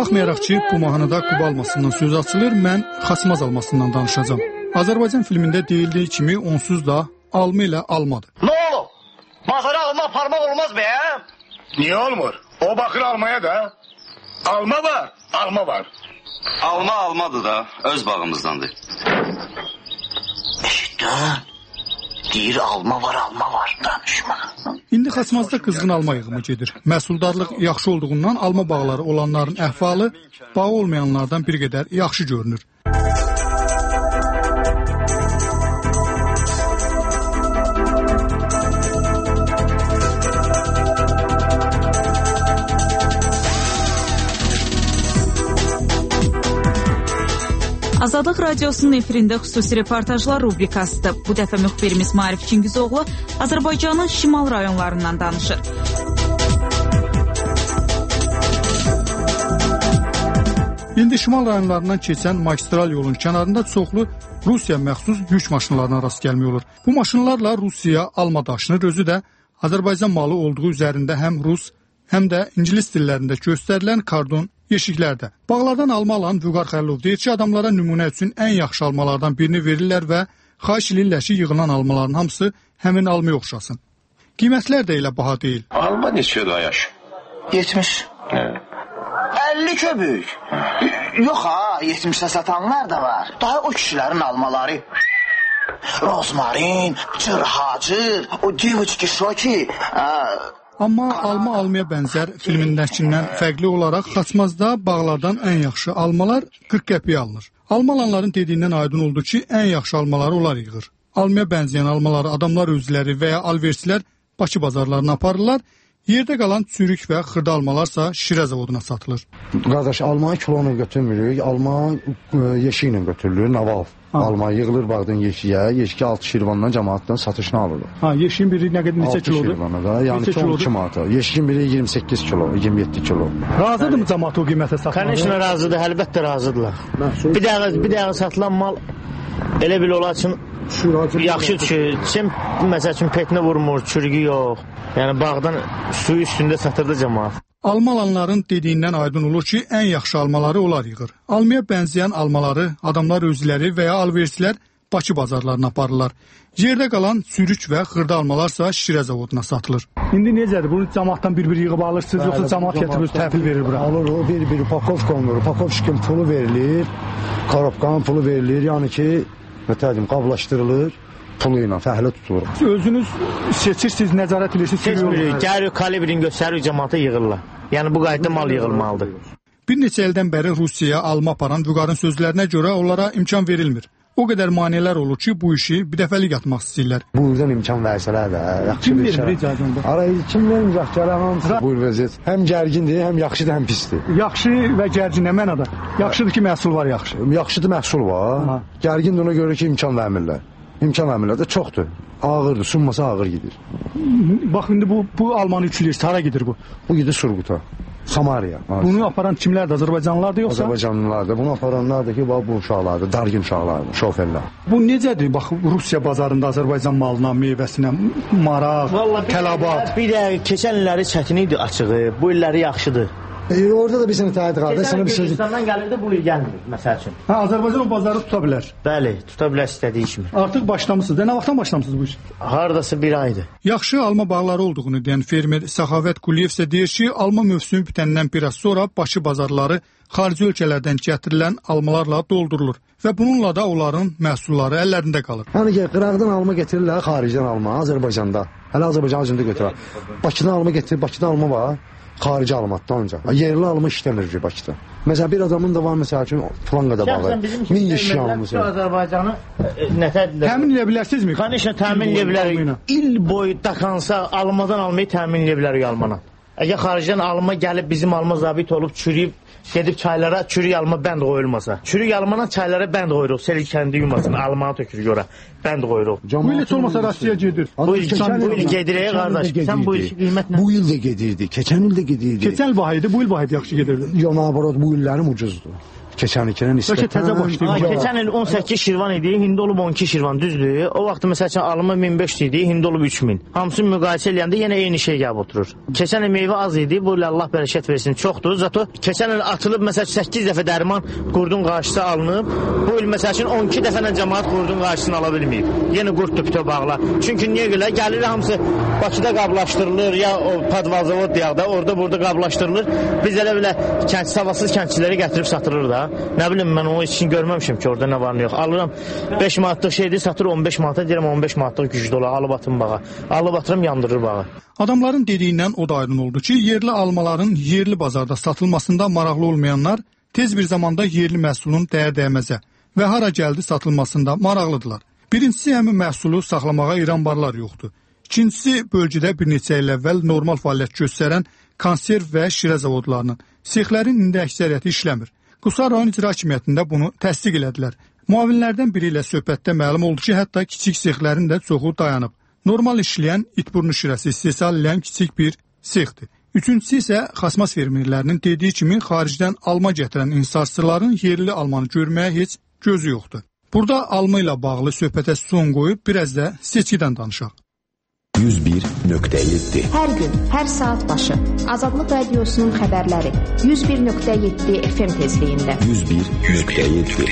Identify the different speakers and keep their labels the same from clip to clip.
Speaker 1: Baxmayaraq ki, bu mahnıda Quba almasından söz açılır, mən Xasmaz almasından danışacağım. Azərbaycan filmində deyildiyi kimi onsuz da alma ilə almadır.
Speaker 2: Ne olur? Bazara alma parmak olmaz be ya.
Speaker 3: Niye olmur? O bakır almaya da. Alma var, alma var.
Speaker 4: Alma almadı da öz bağımızdandır.
Speaker 2: İşte deyir alma var danışma.
Speaker 1: İndi Xasmazda qızğın alma yığımı gedir. Məhsuldarlıq yaxşı olduğundan alma bağları olanların əhvalı bağı olmayanlardan bir qədər yaxşı görünür.
Speaker 5: Azadlıq Radiosunun efirində xüsusi reportajlar rubrikasıdır. Bu dəfə müxbirimiz Maarif Çingizoğlu Azərbaycanın şimal rayonlarından danışır.
Speaker 1: İndi şimal rayonlarından keçən magistral yolun kənarında çoxlu Rusiya məxsus yük maşınlarına rast gəlmək olur. Bu maşınlarla Rusiyaya alma daşınır, özü də Azərbaycan malı olduğu üzərində həm rus, həm də ingilis dillərində göstərilən kardon yeşiklərdə. Bağlardan alma alan Vüqar Xəlilov deyir ki, adamlara nümunə üçün ən yaxşı almalardan birini verirlər və xahiş edirlər ki, yığılan almaların hamısı həmin almaya oxşasın. Qiymətlər də elə baha deyil.
Speaker 3: Alma neçədir yaş?
Speaker 2: 70. 50 köbük. Yok ha, 70'e satanlar da var. Daha o kişilerin almaları. Rozmarin, çırhacır, o девочки şoki.
Speaker 1: Amma alma almaya bənzər filmindəkindən fərqli olaraq Xasmazda bağlardan ən yaxşı almalar 40 qəpiyə alınır. Alma alanların dediyindən aydın oldu ki, ən yaxşı almaları onlar yığır. Almaya bənzəyən almaları adamlar özləri və ya alversilər Bakı bazarlarına aparırlar. Yerdə qalan çürük və xırda almalarsa Şirə zavoduna satılır.
Speaker 6: Qardaş, alma kilonu götürmürük, alma yeşi ilə götürülür, naval. Alma yığılır bağdan yeşiyə, yeşki 6 şirvandan cəmaatdan satışını alırlar.
Speaker 1: Ha, yeşiyin biri nə qədər neçə kilodur?
Speaker 6: 6 şirvana da, yəni 12 manata. Yeşkin biri 28 kilo, 27 kilo.
Speaker 1: Razıdır mı cəmaat o qiymətə satmağa?
Speaker 7: Конечно razıdır, əlbəttə razıdırlar. Bir dəqiqə satılan mal elə bil olar üçün yaxşı düşür. Məsəl üçün petini vurmur, çürüyü yox. Yəni bağdan suyu üstündə satırdı cəmaat.
Speaker 1: Alma alanların dediyindən aydın olur ki, ən yaxşı almaları onlar yığır. Almaya bənzəyən almaları adamlar özləri və ya alversilər Bakı bazarlarına aparırlar. Yerdə qalan çürük və xırda almalarsa Şirə zavoduna satılır. İndi necədir? Bunu cəmaatdan bir-bir yığıb alırsınız, yoxsa cəmaat gətirib təhvil verir bura?
Speaker 6: Alır, o bir-bir pakovka olunur. Pakovşikin pulu verilir, korobkanın pulu verilir. Yəni ki, qablaşdırılır. Pulu ilə fəhlə tutulur.
Speaker 1: Özünüz seçirsiniz, nəzarət edirsiniz.
Speaker 7: Seçmirik, gəlir kalibrin göstərir, cəmaata yığırlar. Yəni bu qayda mal yığılmalıdır.
Speaker 1: Bir neçə ildən bəri Rusiyaya alma aparan Vüqarın sözlərinə görə onlara imkan verilmir. O qədər maneələr olur ki, bu işi bir dəfəlik atmaq istəyirlər.
Speaker 6: Bu ildən imkan versələr də, yaxşı bir şey. Arayı kim verməyəcək, gələn bu il vəziyyət. Həm gərgindir, həm yaxşıdır, həm pisdir.
Speaker 1: Yaxşı və gərgin nə mənada? Yaxşıdır ki, məhsul var, yaxşı.
Speaker 6: Yaxşıdır, məhsul var. Gərgindir ona görə ki, imkan vermirlər. İmkan vermirlər də çoxdur. Ağırdır, sunması ağır gedir.
Speaker 1: Bax, indi bu almanı üçləyirsə, hara gedir bu?
Speaker 6: Bu gedir Surguta, Samariya.
Speaker 1: Bunu aparan kimlərdir? Azərbaycanlılardır yoxsa?
Speaker 6: Azərbaycanlılardır. Bunu aparanlar da ki, bu uşaqlardır, dargin uşaqlardır, şoferlər.
Speaker 1: Bu necədir? Bax, Rusiya bazarında Azərbaycan malına, meyvəsinə, maraq, tələbat.
Speaker 7: Bir də keçən illəri çətin idi açığı, bu illəri yaxşıdır.
Speaker 6: Orada da bir sənə təyyid qardaş, sənə bir söz...
Speaker 7: Gürcistandan gəlirdi, bu il gəlmir, məsəl üçün.
Speaker 1: Azərbaycan o bazarı tuta bilər.
Speaker 7: Bəli, tuta bilər istədiyi kimi.
Speaker 1: Artıq başlamışsınız. Nə vaxtdan başlamışsınız bu iş?
Speaker 7: Haradasa bir aydır.
Speaker 1: Yaxşı alma bağları olduğunu deyən fermer Səxavət Quliyev isə deyir ki, alma mövsümü bitəndən biraz sonra Bakı bazarları xarici ölkələrdən gətirilən almalarla doldurulur və bununla da onların məhsulları əllərində qalır.
Speaker 6: Yəni ki, qıraqdan alma getirirlər, xaricdən alma, Azərbaycanda. Hələ Azərbaycan özündə götürər. Bakıdan alma getirir, Bakıdan alma var. Xarici almatdan ancaq. Yerli alma işləmir ki, Bakıda. Məsələn, bir adamın da var, məsəl üçün, Flanqada bağı. 1000 yeşik almışsın.
Speaker 7: Azərbaycanı nətədirlər?
Speaker 1: Təmin edə bilərsinizmi?
Speaker 7: Kanişə təmin edə bilərik. İl boyu daxansa almadan almayı təmin edə bilərik almana. Əgər xaricdən alma gəlib bizim alma zabit olub çürüyüb, gedib çaylara çürük alma bənd qoyulmasa. Çürük almana çaylara bənd qoyuruq. Sel kəndi yumasın, almanı tökürük ora. Bənd qoyuruq.
Speaker 1: Bu il heç olmasa Rusiya gedir.
Speaker 7: Bu il gedirik qardaş. Sən bu işi qiymət nə?
Speaker 6: Bu il də gedirdi, keçən il də gedirdi.
Speaker 1: Keçən il bahaydı, bu il bahaydı yaxşı gedirdi.
Speaker 6: Yox, nabarot bu illərim ucuzdur. keçən ilkinə nisbətən.
Speaker 1: Bəlkə təzə başlayıb.
Speaker 7: Keçən il 18 şirvan idi, indi olub 12 şirvan, düzdür. O vaxt məsəl üçün alımı 1500 idi, indi olub 3000. Hamısını müqayisə eləyəndə yenə eyni şey gəlib oturur. Keçən il meyvə az idi, bu il Allah bərəkət versin, çoxdur. Zato keçən il atılıb məsəl 8 dəfə dərman qurdun qarşısı alınıb. Bu il məsəl üçün 12 dəfə cəmaət qurdun qarşısını ala bilməyib. Yenə qurd tüptə bağla. Çünki niyə görə? Gəlir hamısı Bakıda qablaşdırılır, ya o padvazavod deyək də, orada burada qablaşdırılır. Biz elə savasız kəndçiləri gətirib satırır da. Nə bilim, mən onu için görməmişim ki, orada nə var, nə yox. Alıram 5 manatlıq şeydir, satır 15 manata, deyirəm 15 manatlıq güclü olar, alıp atım bağa. Alıp atıram, yandırır bağı.
Speaker 1: Adamların dediyindən o da aydın oldu ki, yerli almaların yerli bazarda satılmasında maraqlı olmayanlar tez bir zamanda yerli məhsulun dəyər-dəyməzə və hara gəldi satılmasında maraqlıdırlar. Birincisi, həmin məhsulu saxlamağa İranbarlar yoxdur. İkincisi, bölgədə bir neçə il əvvəl normal fəaliyyət göstərən konserv və şirə zavodlarının, sexlərin indi əksəriyyəti işləmir. Qusar rayon icra hakimiyyətində bunu təsdiq elədilər. Müavinlərdən biri ilə söhbətdə məlum oldu ki, hətta kiçik sexlərin də çoxu dayanıb. Normal işləyən itburnu şirəsi istehsal edən kiçik bir sexdir. Üçüncüsü isə xasmas fermerlərinin dediyi kimi xaricdən alma gətirən inhisarçıların yerli almanı görməyə heç gözü yoxdur. Burada alma ilə bağlı söhbətə son qoyub biraz da seçkidən danışaq.
Speaker 8: 101.7
Speaker 9: Hər gün, hər saat başı Azadlıq Radiosunun xəbərləri 101.7 FM tezliyində.
Speaker 8: 101.7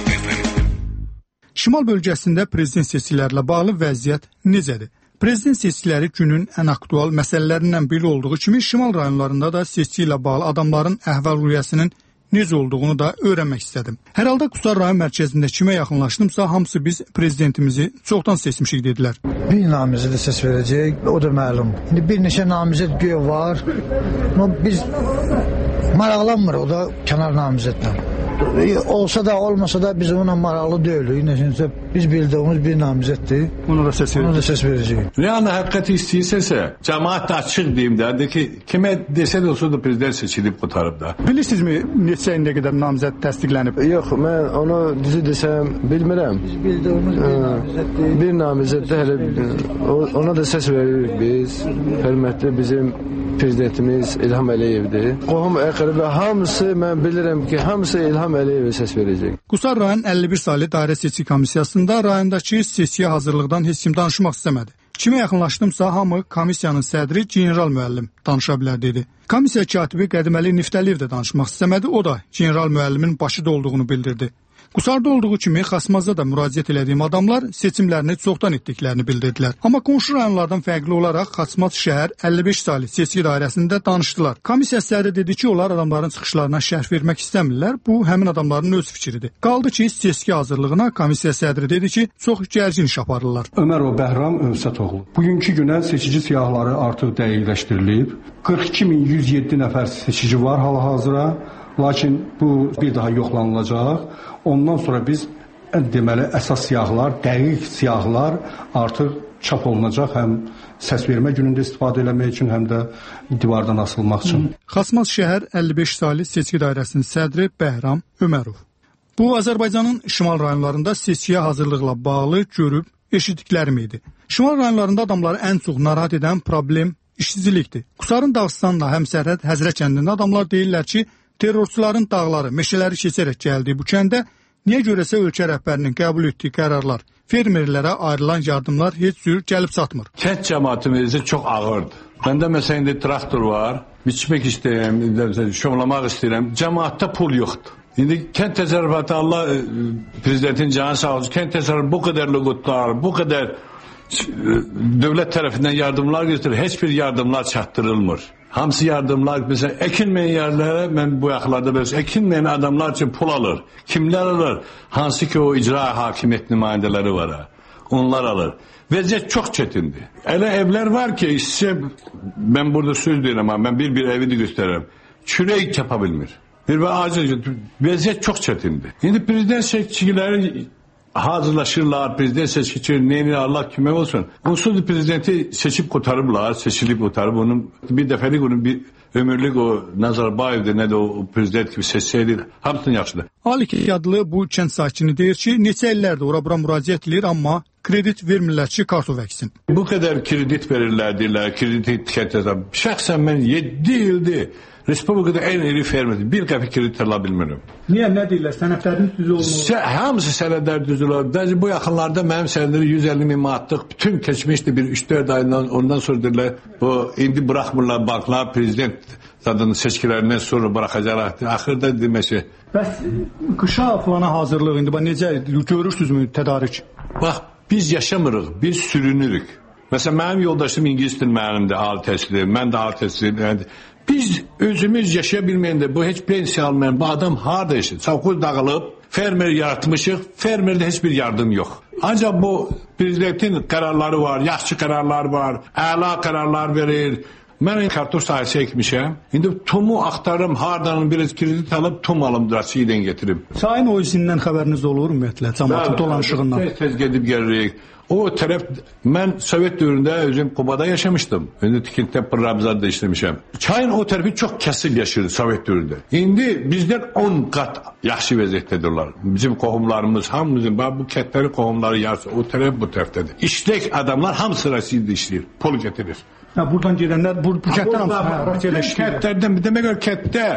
Speaker 1: Şimal bölgəsində prezident seçkilərlə bağlı vəziyyət necədir? Prezident seçkiləri günün ən aktual məsələlərindən biri olduğu kimi Şimal rayonlarında da seçki ilə bağlı adamların əhval-ruhiyyəsinin necə olduğunu da öyrənmək istədim. Hər halda Qusar rayon mərkəzində kimə yaxınlaşdımsa, hamısı biz prezidentimizi çoxdan seçmişik dedilər.
Speaker 10: Bir namizədə səs verəcək, o da məlum. İndi bir neçə namizəd göyə var, amma biz maraqlanmır o da kənar namizəddən. Olsa da, olmasa da biz ona maraqlı deyilik. Nəşinsə, biz bildiyimiz bir namizəddir.
Speaker 1: Ona da səs verəcək.
Speaker 11: Yəni, həqiqəti istəyirsə, cəmaət də açıq deyim də ki, kimə desə də olsa da prezident seçilib qutarıb da.
Speaker 1: Bilirsinizmi, neçə indiyə qədər namizəd təsdiqlənib?
Speaker 12: Yox, mən onu düzü desəm, bilmirəm.
Speaker 10: Biz bildiyimiz bir namizəddir.
Speaker 12: Bir namizəddə hələ, ona da səs veririk biz. Hörmətli bizim prezidentimiz İlham Əliyevdir. Qohum əqrəbə hamısı, mən bilirəm ki, hamısı İlham Əliyevə səs verəcək.
Speaker 1: Qusar rayon 51 saylı dairə seçki komissiyasında rayondakı seçkiyə hazırlıqdan heç kim danışmaq istəmədi. Kimə yaxınlaşdımsa, hamı komissiyanın sədri general müəllim danışa bilər dedi. Komissiya katibi Qədəməli Niftəliyev də danışmaq istəmədi, o da general müəllimin başıda olduğunu bildirdi. Qusarda olduğu kimi Xasmazda da müraciət elədiyim adamlar seçimlərini çoxdan etdiklərini bildirdilər. Amma qonşu rayonlardan fərqli olaraq Xasmaz şəhər 55 saylı seçki dairəsində danışdılar. Komissiya sədri dedi ki, onlar adamların çıxışlarına şərh vermək istəmirlər. Bu, həmin adamların öz fikridir. Qaldı ki, seçki hazırlığına komissiya sədri dedi ki, çox gərgin iş aparırlar.
Speaker 13: Ömərov Bəhram Övsətoğlu. Bugünkü günə seçici siyahıları artıq dəqiqləşdirilib. 42.107 nəfər seçici var hal-hazıra. Lakin bu bir daha yoxlanılacaq. Ondan sonra biz deməli əsas siyahılar, dəqiq siyahılar artıq çap olunacaq. Həm səs vermə günündə istifadə etmək üçün, həm də divardan asılmaq üçün.
Speaker 1: Xasmaz şəhər 55 saylı seçki dairəsinin sədri Bəhram Ömərov. Bu Azərbaycanın şimal rayonlarında seçkiyə hazırlıqla bağlı görüb eşitdiklərim idi. Şimal rayonlarında adamları ən çox narahat edən problem işsizlikdir. Qusarın Dağıstanla həmsərhəd Həzrə kəndində adamlar deyirlər ki, terrorçuların dağları, meşələri keçərək gəldiyi bu kəndə niyə görəsə ölkə rəhbərinin qəbul etdiyi qərarlar, fermerlərə ayrılan yardımlar heç cür gəlib çatmır.
Speaker 11: Kənd cəmaatımızda çox ağırdır. Məndə məsələn indi traktor var, biçmək istəyirəm, şovlamaq istəyirəm, cəmaatda pul yoxdur. İndi kənd təsərrüfatı, Allah prezidentin canı sağ olsun, kənd təsərrüfatı bu qədər lüğutlar, bu qədər dövlət tərəfindən yardımlar göstərir, heç bir yardımlar çatdırılmır. Hamısı yardımlar, mesela ekilmeyen yerlere, ben bu yaxlarda böyle ekilmeyen adamlar için pul alır. Kimler alır? Hansı ki o icra hakimiyet nümayendeleri var ha. Onlar alır. Vəziyyət çox çətindir. Elə evlər var ki, sizə ben burada söz deyirəm ama ben bir evi de gösteririm. Çürək çapa bilmir. Vəziyyət çox çətindir. İndi prezident seçkiləri hazırlaşırlar, prezident seçkiçileri neyini Allah kime olsun. Onsuz prezidenti seçip kurtarırlar, seçilip kurtarıp onun bir defelik onun bir ömürlük o Nazarbayev'de ne de o prezident gibi seçseydi hamısını yaxşıdır.
Speaker 1: Alikey adlı bu kənd sakini deyir ki, neçə illərdir ora-bura müraciət edir, amma kredit vermirlər ki, kartov əksin.
Speaker 11: Bu qədər kredit verirlər deyirlər, kredit etiketlər. Şəxsən mən 7 ildir Respublikada en iri fermerdir. Bir qəpik kredit ala bilmirəm.
Speaker 1: Niyə, nə deyirlər? Sənədlərin düzü olmalı?
Speaker 11: Hamısı sənədlər düzülür. Bəzi bu yaxınlarda mənim sənədləri 150 min manatlıq bütün keçmişdi bir 3-4 ayından ondan sonra deyirlər bu indi buraxmırlar banklar prezident zadının seçkilərindən sonra buraxacaqlar. Axırda deməsi.
Speaker 1: Bəs qışa falana hazırlıq indi necə görürsünüzmü tədarik?
Speaker 11: Bax biz yaşamırıq, biz sürünürük. Məsələn mənim yoldaşım ingilis dil müəllimdir, ali təhsilli, mən də ali təhsilli. Biz özümüz yaşaya bilməyəndə bu heç pensiya almayan bu adam harda yaşayır? Savxoz dağılıb, fermer yaratmışıq, fermerde heç bir yardım yox. Ancaq bu prezidentin qərarları var, yaxşı qərarlar var, əla qərarlar verir. Mən kartof sahəsi ekmişəm. İndi tumu axtarım, hardan biraz kredit alıb tum alım Rusiyadan getirib.
Speaker 1: Çayın o izindən xəbəriniz olur ümumiyyətlə, cəmaatın dolanışığından?
Speaker 11: Tez gedib gəlirik. O tərəf, mən Sovet dövründə özüm Qubada yaşamışdım. İndi tikintidə Pırrabzadda işləmişəm. Çayın o tərəfi çox kəsil yaşırdı Sovet dövründə. İndi bizdən 10 qat yaxşı vəziyyətdədirlər. Bizim qohumlarımız, hamımızın, bu kətləri qohumları yarısı o tərəf bu tərəfdədir. İşlək adamlar hamısı Rusiyada işləyir, pul gətirir.
Speaker 1: Buradan gedənlər, bu kətdən hamısı
Speaker 11: kətlərdən, demək olar kətdə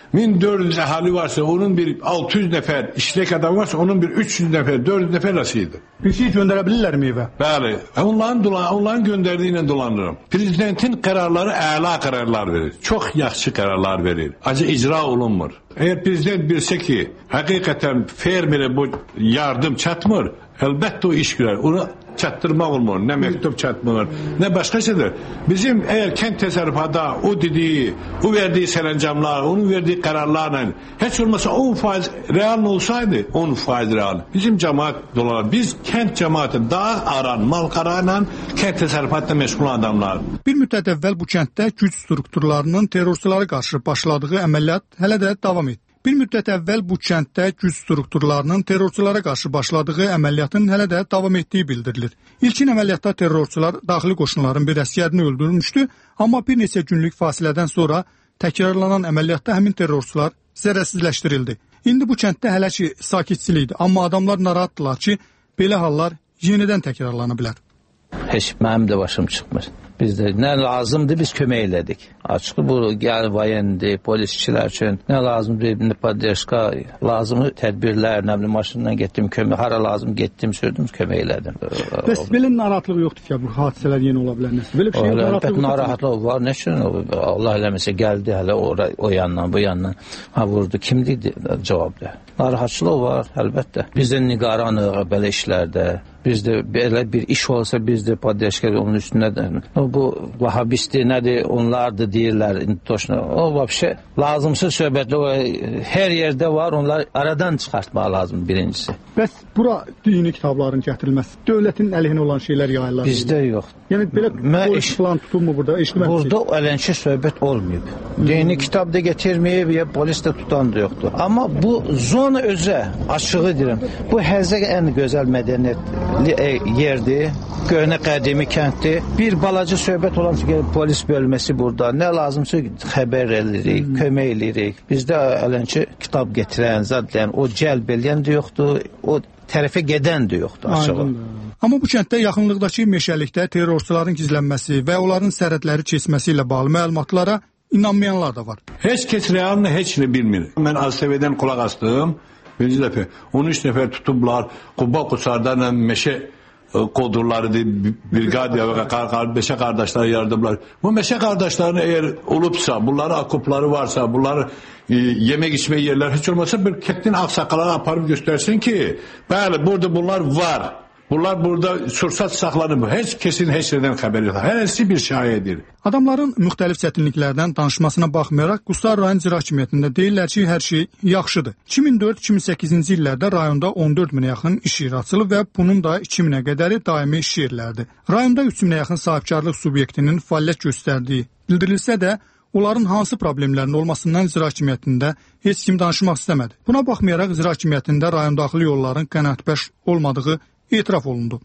Speaker 11: 1400 əhali varsa, onun bir 600 nəfər işlək adam varsa, onun bir 300 nəfər, 400 nəfər Rusiyadır.
Speaker 1: Bir şey göndərə bilirlər mi evə?
Speaker 11: Bəli, onların göndərdiyi ilə dolanırım. Prezidentin qərarları əla qərarlar verir, çox yaxşı qərarlar verir, ancaq icra olunmur. Əgər prezident bilsə ki, həqiqətən fermerə bu yardım çatmır, əlbəttə o iş görər. Onu çatdırmaq olmur, nə məktub çatmır, nə başqa şeydir. Bizim əgər kənd təsərrüfatda o dediyi, o verdiyi sərəncamlar, onun verdiyi qərarlarla heç olmasa 10% real olsaydı, 10% real. Bizim cəmaat dolar. Biz kənd cəmaatı dağ aran, malqarayla kənd təsərrüfatla məşğul adamlar.
Speaker 1: Bir müddət əvvəl bu kənddə güc strukturlarının terrorçulara qarşı başladığı əməliyyat hələ də davam edir. Bir müddət əvvəl bu kənddə güc strukturlarının terrorçulara qarşı başladığı əməliyyatın hələ də davam etdiyi bildirilir. İlkin əməliyyatda terrorçular daxili qoşunların bir əsgərini öldürmüşdü, amma bir neçə günlük fasilədən sonra təkrarlanan əməliyyatda həmin terrorçular zərərsizləşdirildi. İndi bu kənddə hələ ki sakitçilikdir, amma adamlar narahatdırlar ki, belə hallar yenidən təkrarlana bilər.
Speaker 14: Heç mənim də başım çıxmır. Bizdə nə lazımdır, biz kömək elədik. Açıq bu, gəl vayendir, polisçilər üçün nə lazımdır, poddeşka, lazımı tədbirlər, nə bilim, maşınla getdim, kömək, hara lazım getdim, sürdüm, kömək elədim.
Speaker 1: Bəs belə narahatlıq yoxdur ki, bu hadisələr yeni ola bilər nəsə? Belə bir şey narahatlıq
Speaker 14: narahatlıq var, nə üçün? Allah eləməsə gəldi hələ o yandan, bu yandan, vurdu, kimdir cavabda? Narahatçılıq var, əlbəttə. Biz də nigaranıq belə işlərdə. Bizdə belə bir iş olsa, bizdə poddeşka onun üstündə bu vahabisti nədir, onlardır deyirlər. O vəbşə lazımsız söhbətlər hər yerdə var, onları aradan çıxartmaq lazım birincisi.
Speaker 1: Bəs bura dini kitabların gətirilməsi, dövlətin əleyhinə olan şeylər yayılır.
Speaker 14: Bizdə yox.
Speaker 1: Yəni belə polis falan tutulmur burada, eşitməmişsiniz.
Speaker 14: Burada ələnçi söhbət olmayıb. Dini kitab da gətirməyib, ya polis də tutan da yoxdur. Amma bu zona özə, açığı deyirəm, bu həzə ən gözəl mədəniyyət yerdir, köhnə qədimi kənddir. Bir balaca söhbət olan ki, polis bölməsi burada. Nə lazımsa xəbər edirik, kömək edirik. Bizdə ələnçi kitab gətirən, zadlayan, o cəlb eləyən də yoxdur, o tərəfə gedən də yoxdur açığı.
Speaker 1: Amma bu kənddə yaxınlıqdakı meşəlikdə terrorçuların gizlənməsi və onların sərhədləri keçməsi ilə bağlı məlumatlara inanmayanlar da var.
Speaker 11: Heç kəs realını heç nə bilmir. Mən ASTV-dən qulaq astım. Birinci dəfə 13 nəfər tutublar, Quba Qusarda meşə qodurlarıdır, brigadiya və meşə qardaşları yaradıblar. Bu meşə qardaşlarını əgər olubsa, bunları akopları varsa, bunları yemək içmək yerlər heç olmasa bir kəndin ağsaqqaları aparıb göstərsin ki, bəli, burada bunlar var. Bunlar burada sursat saxlanıb, heç kesin heç yerdən xəbər yox. Hərəsi bir şahidir.
Speaker 1: Adamların müxtəlif çətinliklərdən danışmasına baxmayaraq, Qusar rayon icra hakimiyyətində deyirlər ki, hər şey yaxşıdır. 2004-2008-ci illərdə rayonda 14 minə yaxın iş yeri açılıb və bunun da 2 minə qədəri daimi iş yerlərdir. Rayonda 3 minə yaxın sahibkarlıq subyektinin fəaliyyət göstərdiyi bildirilsə də, onların hansı problemlərin olmasından icra hakimiyyətində heç kim danışmaq istəmədi. Buna baxmayaraq icra hakimiyyətində rayon daxili yolların qənaətbəxş olmadığı etiraf olundu.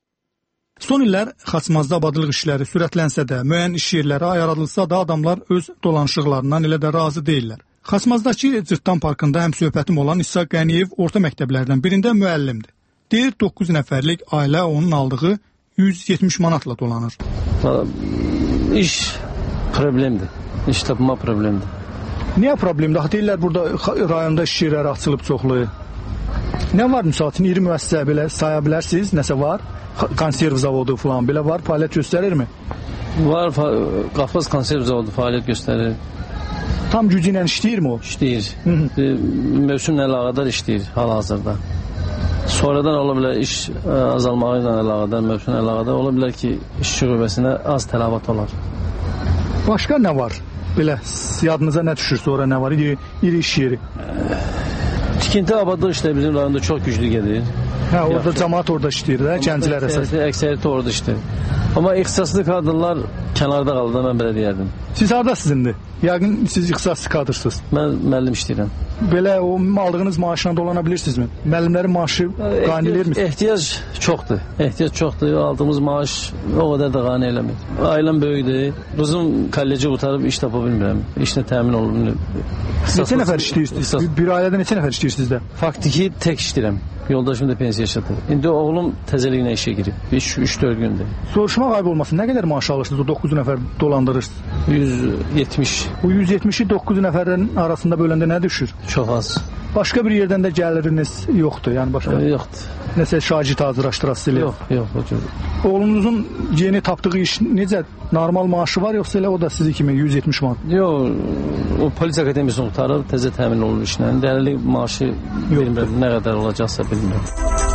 Speaker 1: Son illər Xaçmazda abadlıq işləri sürətlənsə də, müəyyən iş yerləri ayarılsa da adamlar öz dolanışıqlarından elə də razı deyirlər. Xaçmazdakı Cırtdan parkında həm söhbətim olan İsa Qəniyev orta məktəblərdən birində müəllimdir. Deyir 9 nəfərlik ailə onun aldığı 170 manatla dolanır.
Speaker 15: İş problemdir. İş tapma problemdir.
Speaker 1: Niyə problemdir? Axı deyirlər burada rayonda iş yerləri açılıb çoxlu. Nə var misal üçün iri müəssisə belə saya bilərsiniz? Nəsə var? Konserv zavodu falan belə var, fəaliyyət göstərirmi?
Speaker 15: Var, Qafqaz konserv zavodu fəaliyyət göstərir.
Speaker 1: Tam gücü ilə işləyirmi o?
Speaker 15: İşləyir. Mövsümlə əlaqədar işləyir hal-hazırda. Sonradan ola bilər iş azalmağı ilə əlaqədar, mövsümlə əlaqədar ola bilər ki, işçi qüvvəsinə az tələbat olar.
Speaker 1: Başqa nə var? Belə yadınıza nə düşür sonra nə var? İri iş yeri.
Speaker 15: Tikinti abadlıq işləri bizim rayonda çox güclü gedir.
Speaker 1: Hə, orada cəmaət orada işləyir də, gənclər əsas.
Speaker 15: Əksəriyyəti orada işləyir. Amma ixtisaslı kadrlar kənarda qaldı, mən belə deyərdim.
Speaker 1: Siz hardasınızdır? Yəqin siz ixtisaslı kadrsınız.
Speaker 15: Mən müəllim işləyirəm.
Speaker 1: Belə o aldığınız maaşla dolana bilirsinizmi? Müəllimlərin maaşı qane elirmi?
Speaker 15: Ehtiyac çoxdur. Ehtiyac çoxdur. Aldığımız maaş o qədər də qane eləmir. Ailəm böyükdür. Qızım kolleci qutarıb iş tapa bilmirəm. İşlə təmin olunur.
Speaker 1: Neçə nəfər işləyirsiniz? Bir ailədə neçə nəfər işləyirsiniz də?
Speaker 15: Faktiki tək işləyirəm. Yoldaşım da pensiya yaşadı. İndi oğlum təzəliklə işə girib. 3-4 gündür.
Speaker 1: Soruşmaq ayıb olmasın. Nə qədər maaş alırsınız o 9 nəfər dolandırırsınız?
Speaker 15: 170.
Speaker 1: Bu 170-i 9 nəfərin arasında böləndə nə düşür?
Speaker 15: Çox az.
Speaker 1: Başqa bir yerdən də gəliriniz yoxdur, yəni başqa?
Speaker 15: Yoxdur.
Speaker 1: Nəsə şagird hazırlaşdırasınız?
Speaker 15: Yox.
Speaker 1: Oğlunuzun yeni tapdığı iş necə? Normal maaşı var yoxsa elə o da sizi kimi 170 manat?
Speaker 15: Yox, o polis akademiyasını qutarıb təzə təmin olunur işlə. Dəlili maaşı bilmirəm, nə qədər olacaqsa bilmirəm.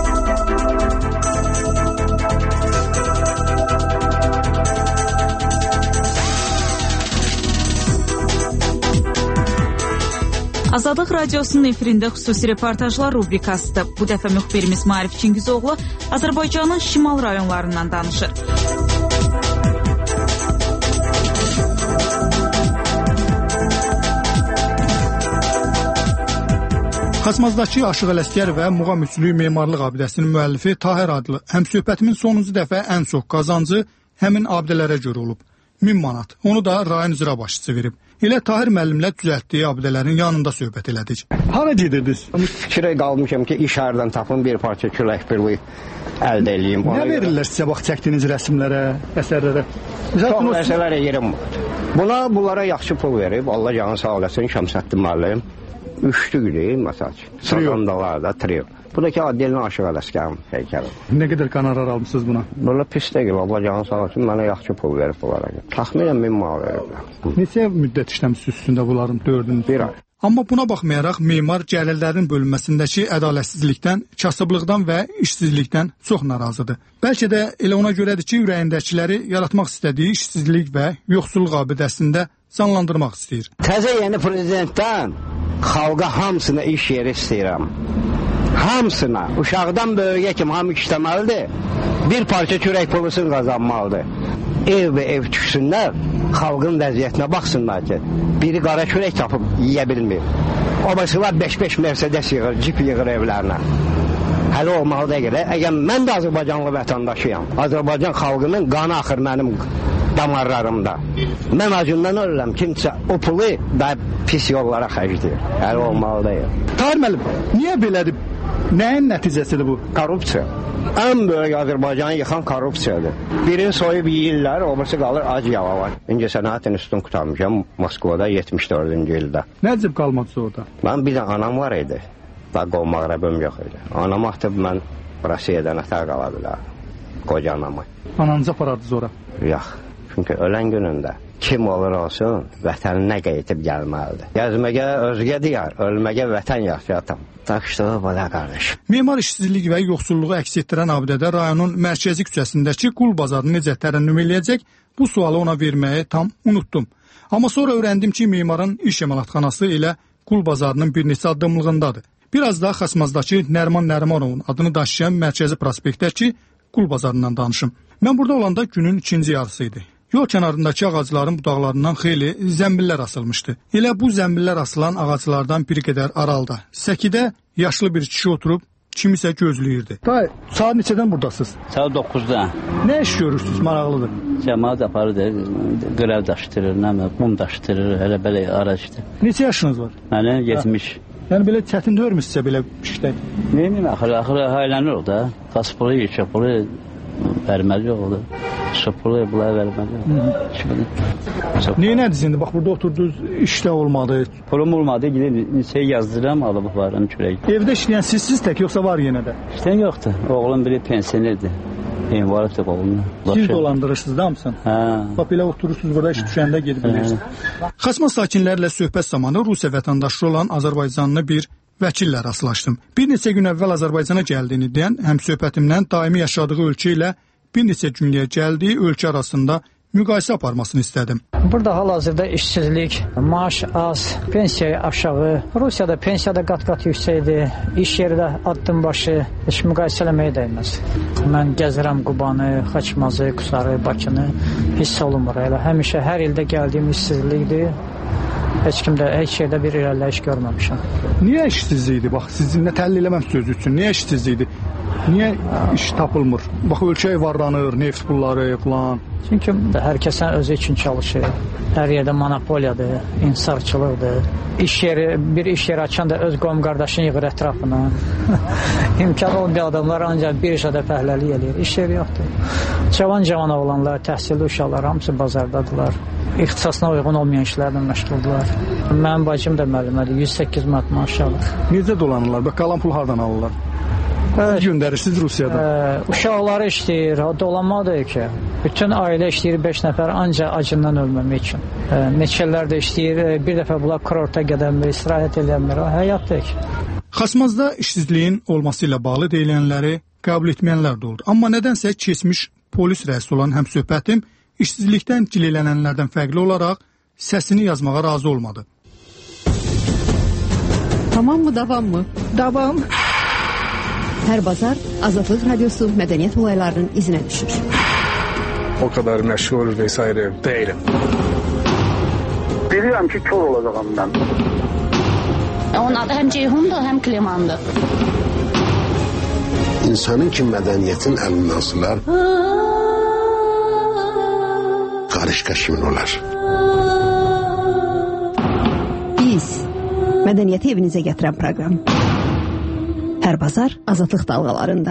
Speaker 5: Azadlıq Radiosunun efirində xüsusi reportajlar rubrikasıdır. Bu dəfə müxbirimiz Maarif Çingizoğlu Azərbaycanın şimal rayonlarından danışır.
Speaker 1: Xaçmazdakı Aşıq Ələsgər və Muğam Üçlüyü memarlıq abidəsinin müəllifi Tahir adlı həmsöhbətimin sonuncu dəfə ən çox qazancı həmin abidələrə görə olub. 1000 manat. Onu da rayon icra başçısı verib. Elə Tahir müəllimlə düzəltdiyi abidələrin yanında söhbət elədik. Hara gedirdiniz?
Speaker 16: Fikrə qalmışam ki, iş hərdən tapım bir parça külək bir əldə eləyim.
Speaker 1: Nə verirlər sizə bax çəkdiyiniz rəsmlərə, əsərlərə?
Speaker 16: Çox məsələlərə yerim var. Bunlara yaxşı pul verib, Allah canı sağ olasın Şəmsəddin müəllim. 3 gündür məsəl üçün. Sazandalarda trio. Bu da ki, Adilin Aşıq Ələsgərin heykəli.
Speaker 1: Nə qədər qonorar almışsınız buna?
Speaker 16: Böyle pis deyil, Allah canı sağ olsun, mənə yaxşı pul verib bunlara. Təxminən 1000 manat veriblər.
Speaker 1: Neçə müddət işləmişsiniz üstündə bunların 4-ünü?
Speaker 16: Bir ay.
Speaker 1: Amma buna baxmayaraq memar gəlirlərin bölünməsindəki ədalətsizlikdən, kasıblıqdan və işsizlikdən çox narazıdır. Bəlkə də elə ona görədir ki, ürəyindəkiləri yaratmaq istədiyi işsizlik və yoxsulluq abidəsində canlandırmaq istəyir.
Speaker 16: Təzə yeni prezidentdən xalqa hamısına iş yeri istəyirəm. Hamısına, uşaqdan böyüyə kimi hamı işləməlidir. Bir parça çörək pulusun qazanmalıdır. Ev və ev tüksünlər, xalqın vəziyyətinə baxsınlar ki, biri qara çörək tapıb yiyə bilmir. O başılar 5-5 Mercedes yığır, cip yığır evlərinə. Hələ olmalı da görə, əgər mən də Azərbaycanlı vətəndaşıyam, Azərbaycan xalqının qanı axır mənim damarlarımda. Mən acından ölürəm, kimsə o pulu da pis yollara xərcləyir. Hələ olmalı deyil.
Speaker 1: Tahir müəllim, niyə belədir? Nəyin nəticəsidir bu?
Speaker 16: Korrupsiya. Ən böyük Azərbaycanı yıxan korrupsiyadır. Birini soyub yeyirlər, o birisi qalır ac yavalar. İncəsənət İnstitutunu qurtarmışam Moskvada 74-cü ildə.
Speaker 1: Nə cib qalmadınız orada?
Speaker 16: Mən bir də anam var idi. Da qolmaq rəbim yox idi. Anam atıb mən Rusiyadan ətər qala bilər. Qoca anamı.
Speaker 1: Ananızı aparardınız ora?
Speaker 16: Yox. Çünki ölən günündə kim olur olsun, vətəninə qayıtıb gəlməlidir. Gəzməgə özgə diyar, ölməgə vətən yaxşı atam. Taxışdığı bala qardaş.
Speaker 1: Memar işsizlik və yoxsulluğu əks etdirən abidədə rayonun mərkəzi küçəsindəki qul bazarını necə tərənnüm eləyəcək, bu sualı ona verməyi tam unutdum. Amma sonra öyrəndim ki, memarın iş emalatxanası ilə qul bazarının bir neçə addımlığındadır. Biraz da Xaçmazdakı Nərman Nərimanovun adını daşıyan mərkəzi prospektdəki qul bazarından danışım. Mən burada olanda günün ikinci yarısı idi. Yol kənarındakı ağacların budaqlarından xeyli zəmbillər asılmışdı. Elə bu zəmbillər asılan ağaclardan bir qədər aralıda, səkidə yaşlı bir kişi oturub kimisə gözləyirdi. Dayı, saat neçədən buradasınız?
Speaker 17: Saat 9-da.
Speaker 1: Nə iş görürsünüz, maraqlıdır?
Speaker 17: Cəmaat aparır, qırəv daşıtırır, qum daşıtırır, elə belə aracdır.
Speaker 1: Neçə yaşınız var?
Speaker 17: Mənim 70.
Speaker 1: Yəni belə çətin deyirmi sizə belə işlər?
Speaker 17: Neyim, axırı ailənir o da. Tas pulu, yekə pulu verməli oldu. Şapılı bunlar vermədi.
Speaker 1: Niyə nədir indi? Bax burada oturdunuz, işdə olmadı.
Speaker 17: Pulum olmadı, gidib şey yazdıram, alıb varam çörək.
Speaker 1: Evdə işləyən sizsiz tək yoxsa var yenə də?
Speaker 17: İşləyən yoxdur. Oğlum biri pensionerdir. İnvaliddir oğlum.
Speaker 1: Siz dolandırırsınız da mısın?
Speaker 17: Hə.
Speaker 1: Bax belə oturursunuz burada, iş düşəndə gedib bilirsiniz. Xaçmaz sakinlərlə söhbət zamanı Rusiya vətəndaşı olan Azərbaycanlı bir vəkillə rastlaşdım. Bir neçə gün əvvəl Azərbaycana gəldiyini deyən həmsöhbətimdən daimi yaşadığı ölkə ilə bir neçə günlük gəldiyi ölkə arasında müqayisə aparmasını istədim.
Speaker 18: Burada hal-hazırda işsizlik, maaş az, pensiya aşağı. Rusiyada pensiyada qat-qat yüksəkdir. İş yeri də addım başı heç müqayisə eləməyə dəyməz. Mən gəzirəm Qubanı, Xaçmazı, Qusarı, Bakını, hiss olunmur elə. Həmişə hər ildə gəldiyim işsizlikdir. Heç kimdə, heç yerdə bir irəliləyiş görməmişəm.
Speaker 1: Niyə işsizlikdir? Bax, sizin nə təhlil eləməm sözü üçün. Niyə işsizlikdir? Niyə iş tapılmır? Bax, ölkə varlanır, neft pulları falan.
Speaker 18: Çünki hər kəsən özü üçün çalışır. Hər yerdə monopoliyadır, insarçılıqdır. Bir iş yeri açan da öz qovum qardaşını yığır ətrafına. İmkan olmayan adamlar ancaq bir işədə fəhləlik eləyir. İş yeri yoxdur. Cavan oğlanlar, təhsilli uşaqlar hamısı bazardadılar. İxtisasına uyğun olmayan işlərlə məşğuldurlar. Mənim bacım da müəllimədir, 108 manat maaş alır.
Speaker 1: Necə dolanırlar? Bax, qalan pul hardan alırlar? Siz göndərirsiniz Rusiyadan.
Speaker 18: Uşaqları işləyir, o dolanmadır ki. Bütün ailə işləyir 5 nəfər ancaq acından ölməmək üçün. Neçələr də işləyir, bir dəfə bunlar kurorta gedənmir, istirahət edənmir, o həyatdır ki.
Speaker 1: Xaçmazda işsizliyin olması ilə bağlı deyilənləri qəbul etməyənlər də oldu. Amma nədənsə keçmiş polis rəisi olan həmsöhbətim işsizlikdən gileylənənlərdən fərqli olaraq səsini yazmağa razı olmadı.
Speaker 19: Tamam mı, davam mı?
Speaker 9: Davam. Hər bazar Azadlıq Radiosu mədəniyyət olaylarının izinə düşür.
Speaker 3: O kadar məşğul vesaire değilim. Bilirəm ki, kör olacağım mən.
Speaker 20: Onun adı həm Ceyhundur, həm Klimandır.
Speaker 21: İnsanın ki mədəniyyətin əlindən asılar, qarışqa kimin olar?
Speaker 9: Biz mədəniyyəti evinizə gətirən proqram. Hər bazar Azadlıq dalğalarında.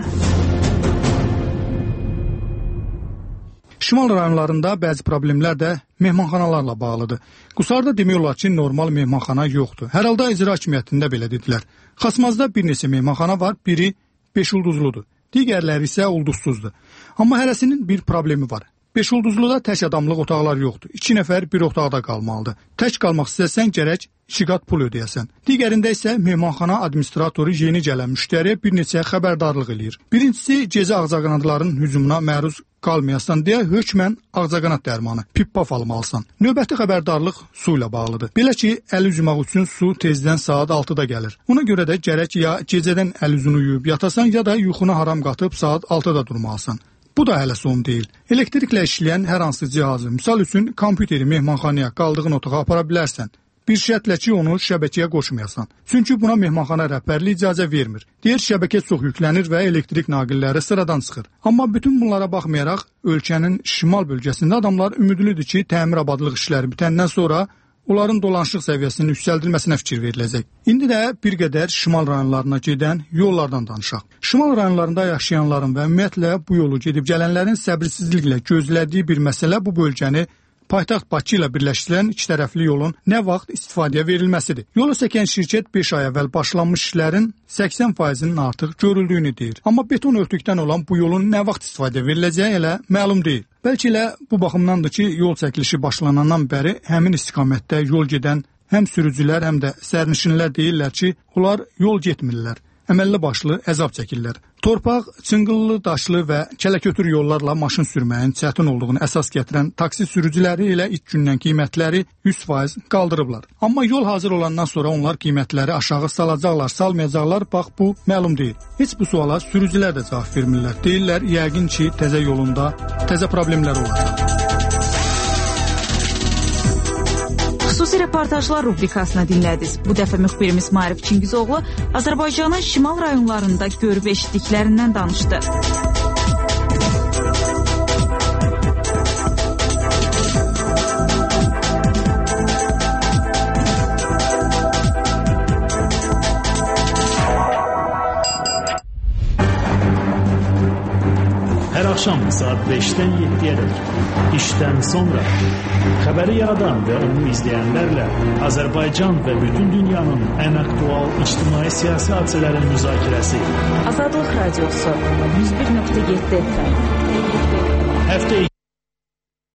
Speaker 1: Şimal rayonlarında bəzi problemlər də mehmanxanalarla bağlıdır. Qusarda demək olar ki, normal mehmanxana yoxdur. Hər halda icra hakimiyyətində belə dedilər. Xaçmazda bir neçə mehmanxana var, biri 5 ulduzludur, digərləri isə ulduzsuzdur. Amma hərəsinin bir problemi var. 5 ulduzluda tək adamlıq otaqlar yoxdur. 2 nəfər bir otaqda qalmalıdır. Tək qalmaq istəsən gərək 2 qat pul ödəyəsən. Digərində isə mehmanxana administratoru yeni gələn müştəriyə bir neçə xəbərdarlıq eləyir. Birincisi, gecə ağcaqanadların hücumuna məruz qalmayasan deyə hökmən ağcaqanad dərmanı, pippaf almalısan. Növbəti xəbərdarlıq su ilə bağlıdır. Belə ki, əl üzümaq üçün su tezdən saat 6-da gəlir. Ona görə də gərək ya gecədən əl üzünü yuyub yatasan, ya da yuxuna haram qatıb saat 6-da durmalısan. Bu da hələ son deyil. Elektriklə işləyən hər hansı cihazı, misal üçün kompüteri mehmanxanaya qaldığın otağa apara bilərsən. Bir şərtlə ki, onu şəbəkəyə qoşmayasan. Çünki buna mehmanxana rəhbərliyi icazə vermir. Deyir, şəbəkə çox yüklənir və elektrik naqilləri sıradan çıxır. Amma bütün bunlara baxmayaraq, ölkənin şimal bölgəsində adamlar ümidlidir ki, təmir abadlıq işləri bitəndən sonra onların dolanışıq səviyyəsinin yüksəldilməsinə fikir veriləcək. İndi də bir qədər şimal rayonlarına gedən yollardan danışaq. Şimal rayonlarında yaşayanların və ümumiyyətlə bu yolu gedib gələnlərin səbirsizliklə gözlədiyi bir məsələ bu bölgəni paytaxt Bakı ilə birləşdirən iki tərəfli yolun nə vaxt istifadəyə verilməsidir. Yolu çəkən şirkət 5 ay əvvəl başlanmış işlərin 80%-nin artıq görüldüyünü deyir. Amma beton örtükdən olan bu yolun nə vaxt istifadəyə veriləcəyi elə məlum deyil. Bəlkə elə bu baxımdandır ki, yol çəkilişi başlanandan bəri həmin istiqamətdə yol gedən həm sürücülər, həm də sərnişinlər deyirlər ki, onlar yol getmirlər. Əməlli başlı əzab çəkirlər. Torpaq, çınqıllı, daşlı və kələkötür yollarla maşın sürməyin çətin olduğunu əsas gətirən taksi sürücüləri ilə ilk gündən qiymətləri 100% qaldırıblar. Amma yol hazır olandan sonra onlar qiymətləri aşağı salacaqlar, salmayacaqlar, bax bu məlum deyil. Heç bu suala sürücülər də cavab vermirlər. Deyirlər, yəqin ki, təzə yolunda təzə problemlər olacaq.
Speaker 5: Xüsusi reportajlar rubrikasını dinlədiniz. Bu dəfə müxbirimiz Maarif Çingizoğlu Azərbaycanın şimal rayonlarında görüb eşitdiklərindən danışdı.
Speaker 22: Hər
Speaker 19: axşam saat 5-dən 7-yə dək işdən sonra xəbəri yaradan və onu izləyənlərlə Azərbaycan və bütün dünyanın ən aktual ictimai-siyasi hadisələrin müzakirəsi.
Speaker 5: Azadlıq Radiosu 101.7 FM.
Speaker 19: Həftə